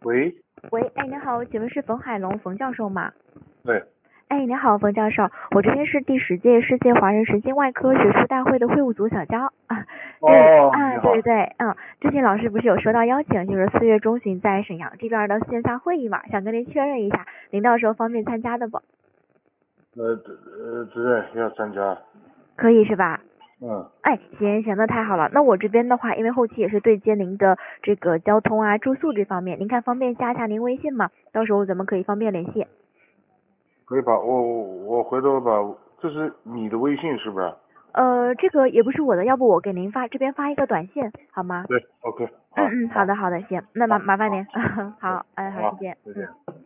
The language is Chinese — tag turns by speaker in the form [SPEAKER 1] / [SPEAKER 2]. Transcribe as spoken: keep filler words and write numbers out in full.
[SPEAKER 1] 喂，
[SPEAKER 2] 喂，哎，你好，请问是冯海龙冯教授吗？
[SPEAKER 1] 对，
[SPEAKER 2] 哎，你好，冯教授，我这边是第十届世界华人神经外科学术大会的会务组小焦啊。对
[SPEAKER 1] 哦，你
[SPEAKER 2] 啊，
[SPEAKER 1] 好，
[SPEAKER 2] 对对，嗯，之前老师不是有收到邀请，就是四月中旬在沈阳这边的线下会议嘛，想跟您确认一下，您到时候方便参加的不？
[SPEAKER 1] 呃呃，主任要参加，
[SPEAKER 2] 可以是吧？
[SPEAKER 1] 嗯，
[SPEAKER 2] 哎，行行，那太好了。那我这边的话，因为后期也是对接您的这个交通啊、住宿这方面，您看方便加一下您微信吗？到时候咱们可以方便联系。
[SPEAKER 1] 可以吧？我我我回头把，这是你的微信是不是？
[SPEAKER 2] 呃，这个也不是我的，要不我给您发这边发一个短信好吗？
[SPEAKER 1] 对，OK，好，
[SPEAKER 2] 嗯嗯，好
[SPEAKER 1] 好，
[SPEAKER 2] 的好的，行，那麻
[SPEAKER 1] 好，
[SPEAKER 2] 麻烦您，
[SPEAKER 1] 好，
[SPEAKER 2] 好，哎，好，
[SPEAKER 1] 好，
[SPEAKER 2] 谢谢，嗯。
[SPEAKER 1] 再见。